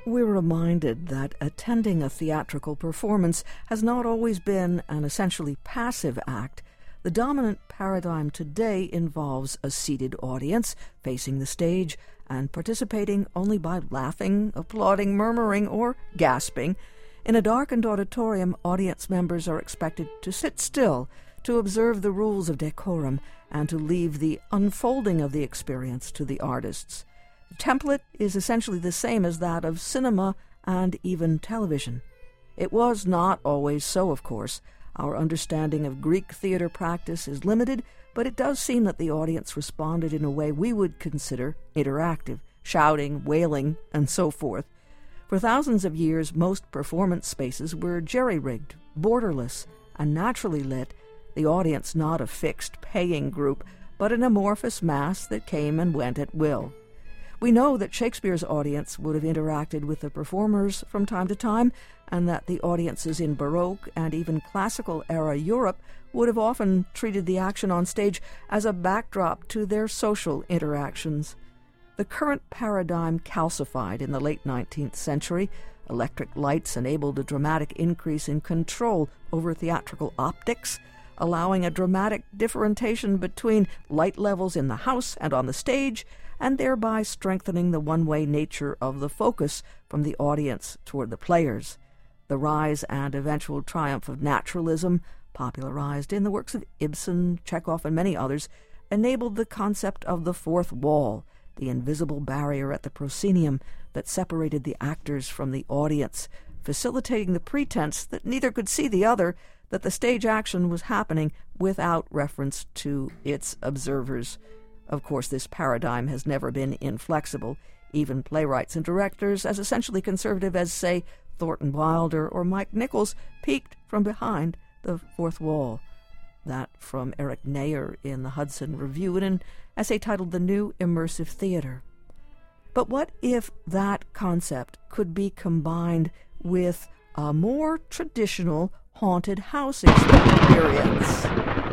We're reminded that attending a theatrical performance has not always been an essentially passive act. The dominant paradigm today involves a seated audience facing the stage and participating only by laughing, applauding, murmuring, or gasping. In a darkened auditorium, audience members are expected to sit still, to observe the rules of decorum, and to leave the unfolding of the experience to the artists. The template is essentially the same as that of cinema and even television. It was not always so, of course. Our understanding of Greek theater practice is limited, but it does seem that the audience responded in a way we would consider interactive, shouting, wailing, and so forth. For thousands of years, most performance spaces were jerry-rigged, borderless, and naturally lit, the audience not a fixed paying group, but an amorphous mass that came and went at will. We know that Shakespeare's audience would have interacted with the performers from time to time, and that the audiences in Baroque and even classical-era Europe would have often treated the action on stage as a backdrop to their social interactions. The current paradigm calcified in the late 19th century. Electric lights enabled a dramatic increase in control over theatrical optics, allowing a dramatic differentiation between light levels in the house and on the stage, and thereby strengthening the one-way nature of the focus from the audience toward the players. The rise and eventual triumph of naturalism, popularized in the works of Ibsen, Chekhov, and many others, enabled the concept of the fourth wall, the invisible barrier at the proscenium that separated the actors from the audience, facilitating the pretense that neither could see the other, that the stage action was happening without reference to its observers. Of course, this paradigm has never been inflexible. Even playwrights and directors, as essentially conservative as, say, Thornton Wilder or Mike Nichols, peeked from behind the fourth wall. That from Eric Nayer in the Hudson Review in an essay titled The New Immersive Theater. But what if that concept could be combined with a more traditional haunted house experience?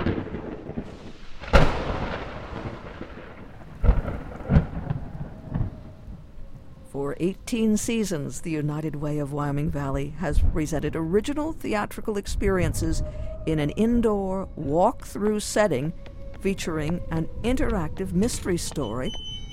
For 18 seasons, the United Way of Wyoming Valley has presented original theatrical experiences in an indoor walk-through setting featuring an interactive mystery story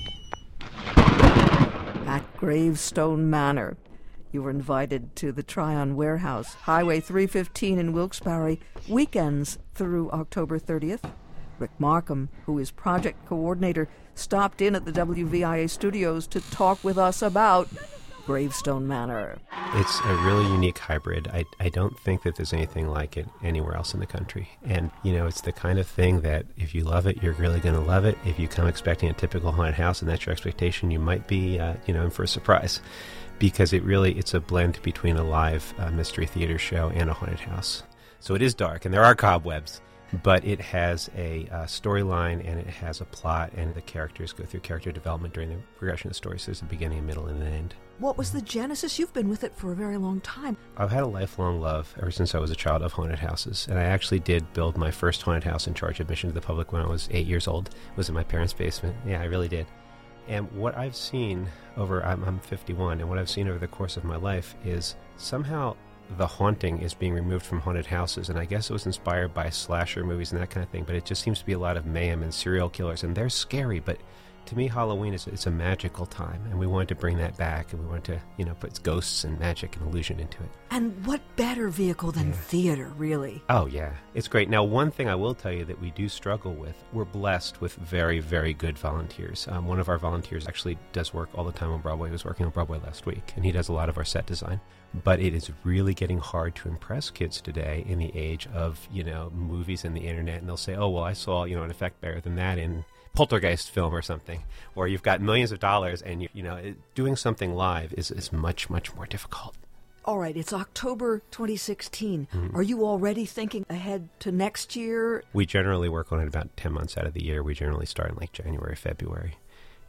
at Gravestone Manor. You were invited to the Tryon Warehouse, Highway 315 in Wilkes-Barre, weekends through October 30th. Rick Markham, who is project coordinator, stopped in at the WVIA studios to talk with us about Gravestone Manor. It's a really unique hybrid. I don't think that there's anything like it anywhere else in the country. And, it's the kind of thing that if you love it, you're really going to love it. If you come expecting a typical haunted house and that's your expectation, you might be, in for a surprise. Because it's a blend between a live mystery theater show and a haunted house. So it is dark and there are cobwebs, but it has a storyline and it has a plot, and the characters go through character development during the progression of the story. So there's a beginning, a middle, and an end. What was the genesis? You've been with it for a very long time. I've had a lifelong love ever since I was a child of haunted houses, and I actually did build my first haunted house in charge admission to the public when I was 8 years old. It was in my parents' basement. Yeah, I really did. And what I've seen I'm 51, and what I've seen over the course of my life is somehow the haunting is being removed from haunted houses, and I guess it was inspired by slasher movies and that kind of thing, but it just seems to be a lot of mayhem and serial killers, and they're scary, but to me, Halloween it's a magical time, and we wanted to bring that back, and we wanted to, put ghosts and magic and illusion into it. And what better vehicle than theater, really? Oh, yeah. It's great. Now, one thing I will tell you that we do struggle with, we're blessed with very, very good volunteers. One of our volunteers actually does work all the time on Broadway. He was working on Broadway last week, and he does a lot of our set design. But it is really getting hard to impress kids today in the age of, movies and the internet, and they'll say, oh, well, I saw, an effect better than that in Poltergeist film or something, or you've got millions of dollars and doing something live is much, much more difficult. All right, it's October 2016. Mm-hmm. Are you already thinking ahead to next year? We generally work on it about 10 months out of the year. We generally start in January, February.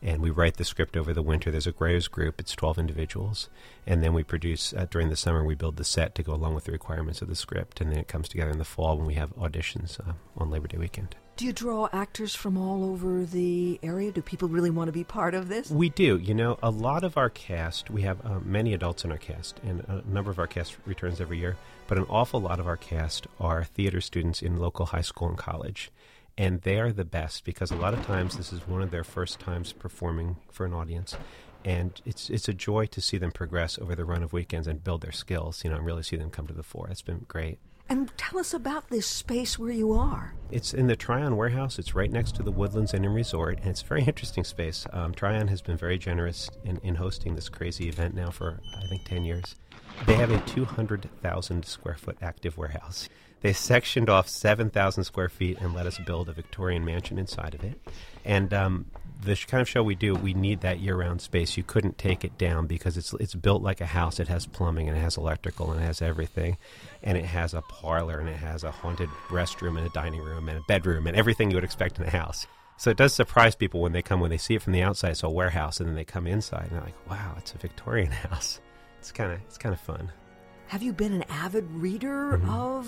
And we write the script over the winter. There's a writers group. It's 12 individuals. And then we produce, during the summer, we build the set to go along with the requirements of the script. And then it comes together in the fall when we have auditions on Labor Day weekend. Do you draw actors from all over the area? Do people really want to be part of this? We do. You know, a lot of our cast, we have many adults in our cast, and a number of our cast returns every year, but an awful lot of our cast are theater students in local high school and college. And they are the best because a lot of times this is one of their first times performing for an audience. And it's a joy to see them progress over the run of weekends and build their skills, you know, and really see them come to the fore. It's been great. And tell us about this space where you are. It's in the Tryon Warehouse. It's right next to the Woodlands Inn and Resort, and it's a very interesting space. Tryon has been very generous in hosting this crazy event now for, I think, 10 years. They have a 200,000 square foot active warehouse. They sectioned off 7,000 square feet and let us build a Victorian mansion inside of it. And the kind of show we do, we need that year-round space. You couldn't take it down because it's built like a house. It has plumbing, and it has electrical, and it has everything. And it has a parlor, and it has a haunted restroom, and a dining room, and a bedroom, and everything you would expect in a house. So it does surprise people when they come, when they see it from the outside. It's a warehouse, and then they come inside, and they're like, wow, it's a Victorian house. It's kind of fun. Have you been an avid reader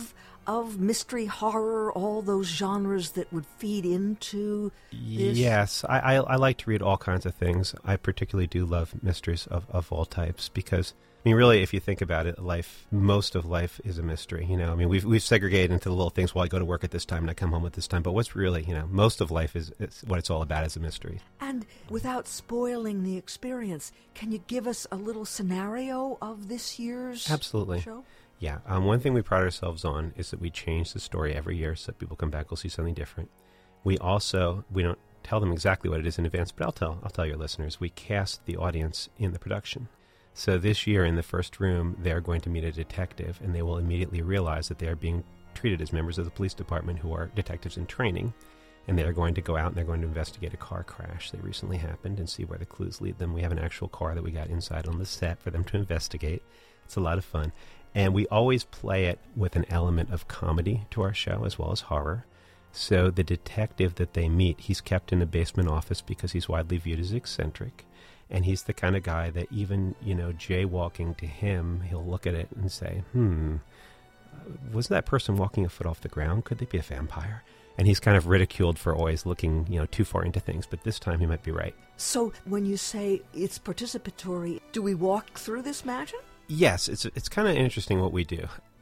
of mystery, horror, all those genres that would feed into this? Yes, I like to read all kinds of things. I particularly do love mysteries of all types because, I mean, really, if you think about it, most of life is a mystery. You know, I mean, we've segregated into the little things. Well, I go to work at this time and I come home at this time. But what's really, you know, most of life is what it's all about is a mystery. And without spoiling the experience, can you give us a little scenario of this year's Absolutely. show? Yeah. One thing we pride ourselves on is that we change the story every year so that people come back will see something different. We don't tell them exactly what it is in advance, but I'll tell your listeners, we cast the audience in the production. So this year in the first room, they're going to meet a detective, and they will immediately realize that they are being treated as members of the police department who are detectives in training, and they're going to go out and they're going to investigate a car crash that recently happened and see where the clues lead them. We have an actual car that we got inside on the set for them to investigate. It's a lot of fun. And we always play it with an element of comedy to our show as well as horror. So the detective that they meet, he's kept in a basement office because he's widely viewed as eccentric. And he's the kind of guy that even, you know, jaywalking to him, he'll look at it and say, wasn't that person walking a foot off the ground? Could they be a vampire? And he's kind of ridiculed for always looking, you know, too far into things. But this time he might be right. So when you say it's participatory, do we walk through this magic? Yes, it's kind of interesting what we do.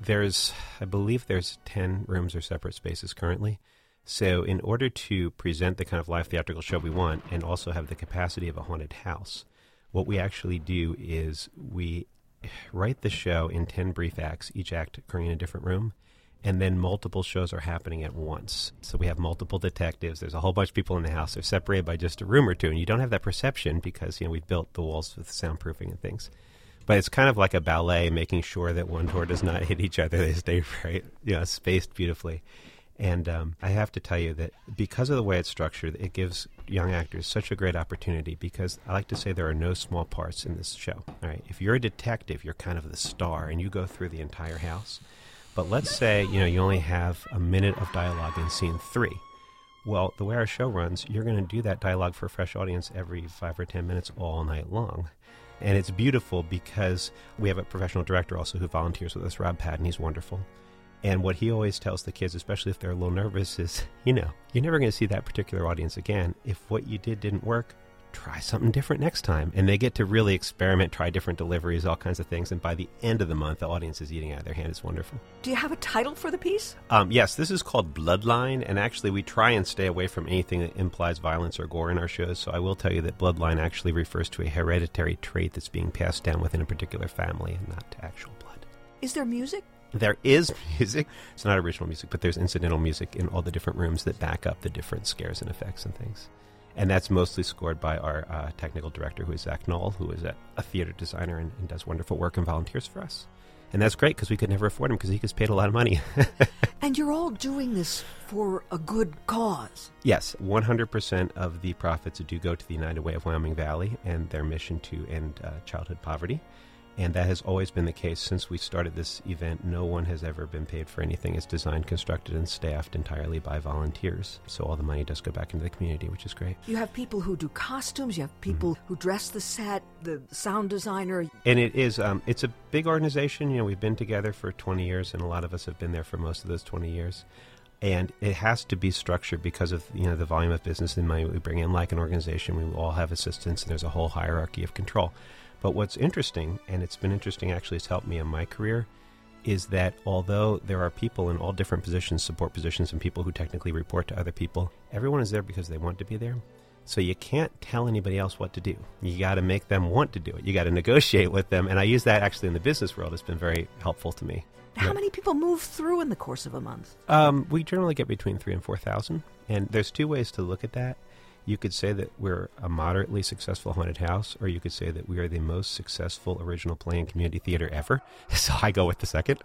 I believe there's 10 rooms or separate spaces currently. So in order to present the kind of live theatrical show we want and also have the capacity of a haunted house, what we actually do is we write the show in 10 brief acts, each act occurring in a different room, and then multiple shows are happening at once. So we have multiple detectives. There's a whole bunch of people in the house. They're separated by just a room or two, and you don't have that perception because, you know, we've built the walls with soundproofing and things. But it's kind of like a ballet, making sure that one door does not hit each other. They stay right, you know, spaced beautifully. And I have to tell you that because of the way it's structured, it gives young actors such a great opportunity because I like to say there are no small parts in this show. All right, if you're a detective, you're kind of the star, and you go through the entire house. But let's say, you know, you only have a minute of dialogue in scene 3. Well, the way our show runs, you're going to do that dialogue for a fresh audience every 5 or 10 minutes all night long. And it's beautiful because we have a professional director also who volunteers with us, Rob Patton. He's wonderful. And what he always tells the kids, especially if they're a little nervous, is, you know, you're never going to see that particular audience again. If what you did didn't work, try something different next time. And they get to really experiment, try different deliveries, all kinds of things. And by the end of the month, the audience is eating out of their hand. It's wonderful. Do you have a title for the piece? Yes, this is called Bloodline. And actually, we try and stay away from anything that implies violence or gore in our shows. So I will tell you that Bloodline actually refers to a hereditary trait that's being passed down within a particular family and not to actual blood. Is there music? There is music. It's not original music, but there's incidental music in all the different rooms that back up the different scares and effects and things. And that's mostly scored by our technical director, who is Zach Knoll, who is a theater designer and does wonderful work and volunteers for us. And that's great because we could never afford him because he gets paid a lot of money. And you're all doing this for a good cause. Yes, 100% of the profits do go to the United Way of Wyoming Valley and their mission to end childhood poverty. And that has always been the case since we started this event. No one has ever been paid for anything. It's designed, constructed, and staffed entirely by volunteers. So all the money does go back into the community, which is great. You have people who do costumes. You have people who dress the set, the sound designer. And it is, it's a big organization. You know, we've been together for 20 years, and a lot of us have been there for most of those 20 years. And it has to be structured because of, you know, the volume of business and money we bring in. Like an organization, we all have assistants, and there's a whole hierarchy of control. But what's interesting, and it's been interesting actually, it's helped me in my career, is that although there are people in all different positions, support positions, and people who technically report to other people, everyone is there because they want to be there. So you can't tell anybody else what to do. You got to make them want to do it. You got to negotiate with them. And I use that actually in the business world. It's been very helpful to me. How many people move through in the course of a month? We generally get between 3,000 and 4,000. And there's two ways to look at that. You could say that we're a moderately successful haunted house, or you could say that we are the most successful original play and community theater ever. So I go with the second.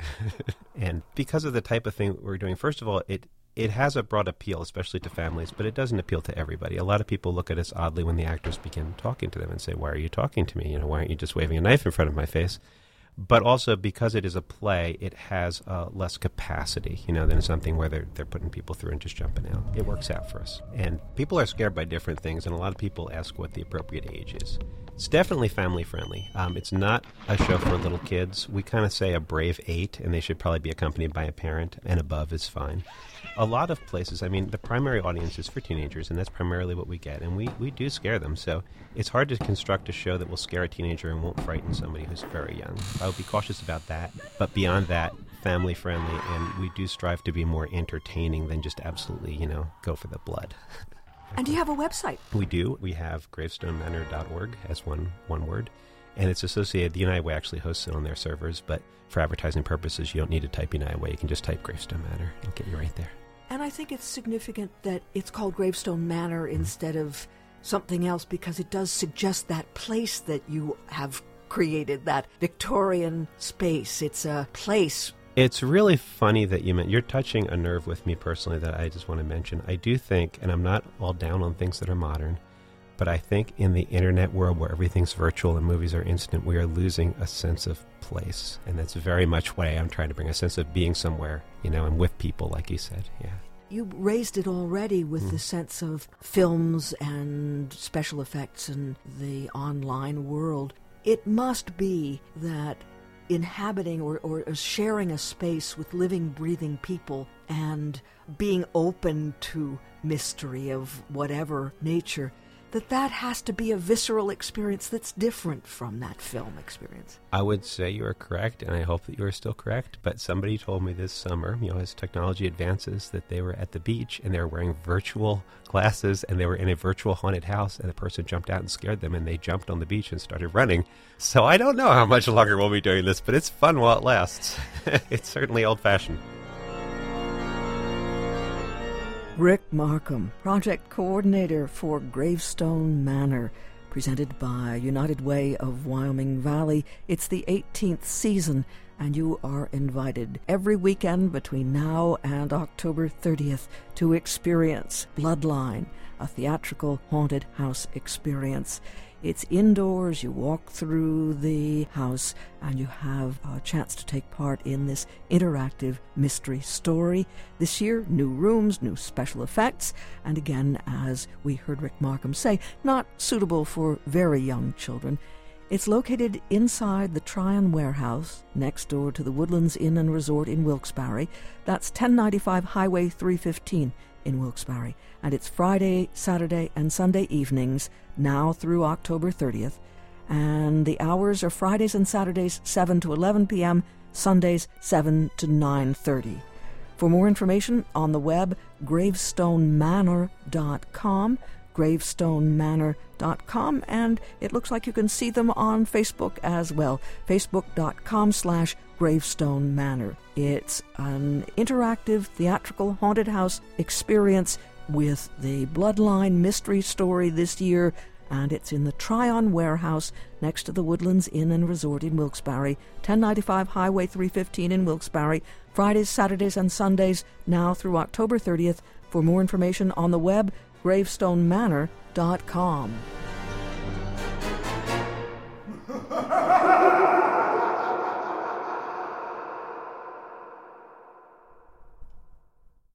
And because of the type of thing we're doing, first of all, it has a broad appeal, especially to families, but it doesn't appeal to everybody. A lot of people look at us oddly when the actors begin talking to them and say, why are you talking to me? You know, why aren't you just waving a knife in front of my face? But also because it is a play, it has less capacity, you know, than something where they're putting people through and just jumping out. It works out for us. And people are scared by different things, and a lot of people ask what the appropriate age is. It's definitely family friendly. It's not a show for little kids. We kind of say a brave 8, and they should probably be accompanied by a parent, and above is fine. A lot of places, I mean, the primary audience is for teenagers, and that's primarily what we get. And we do scare them, so it's hard to construct a show that will scare a teenager and won't frighten somebody who's very young. I would be cautious about that. But beyond that, family friendly, and we do strive to be more entertaining than just absolutely, you know, go for the blood. And do you have a website? We do. We have gravestonemanor.org as one word. And it's associated, the United Way actually hosts it on their servers, but for advertising purposes, you don't need to type United Way. You can just type Gravestone Manor. It'll get you right there. And I think it's significant that it's called Gravestone Manor instead of something else, because it does suggest that place that you have created, that Victorian space. It's a place. It's really funny that you're touching a nerve with me personally that I just want to mention. I do think, and I'm not all down on things that are modern, but I think in the internet world where everything's virtual and movies are instant, we are losing a sense of place. And that's very much what I'm trying to bring, a sense of being somewhere, you know, and with people, like you said. Yeah. You raised it already with the sense of films and special effects and the online world. It must be that inhabiting or sharing a space with living, breathing people and being open to mystery of whatever nature, that has to be a visceral experience that's different from that film experience. I would say you are correct, and I hope that you are still correct, but somebody told me this summer, you know, as technology advances, that they were at the beach and they were wearing virtual glasses and they were in a virtual haunted house, and the person jumped out and scared them, and they jumped on the beach and started running. So I don't know how much longer we'll be doing this, but it's fun while it lasts. It's certainly old-fashioned. Rick Markham, project coordinator for Gravestone Manor, presented by United Way of Wyoming Valley. It's the 18th season, and you are invited every weekend between now and October 30th to experience Bloodline, a theatrical haunted house experience. It's indoors, you walk through the house, and you have a chance to take part in this interactive mystery story. This year, new rooms, new special effects, and again, as we heard Rick Markham say, not suitable for very young children. It's located inside the Tryon Warehouse, next door to the Woodlands Inn and Resort in Wilkes-Barre. That's 1095 Highway 315 in Wilkes-Barre. And it's Friday, Saturday, and Sunday evenings, now through October 30th. And the hours are Fridays and Saturdays, 7 to 11 p.m., Sundays, 7 to 9:30. For more information on the web, gravestonemanor.com, gravestonemanor.com, and it looks like you can see them on Facebook as well, facebook.com/Gravestone Manor. It's an interactive theatrical haunted house experience with the Bloodline mystery story this year, and it's in the Tryon Warehouse next to the Woodlands Inn and Resort in Wilkes-Barre, 1095 Highway 315 in Wilkes-Barre, Fridays, Saturdays, and Sundays, now through October 30th. For more information on the web, gravestonemanor.com.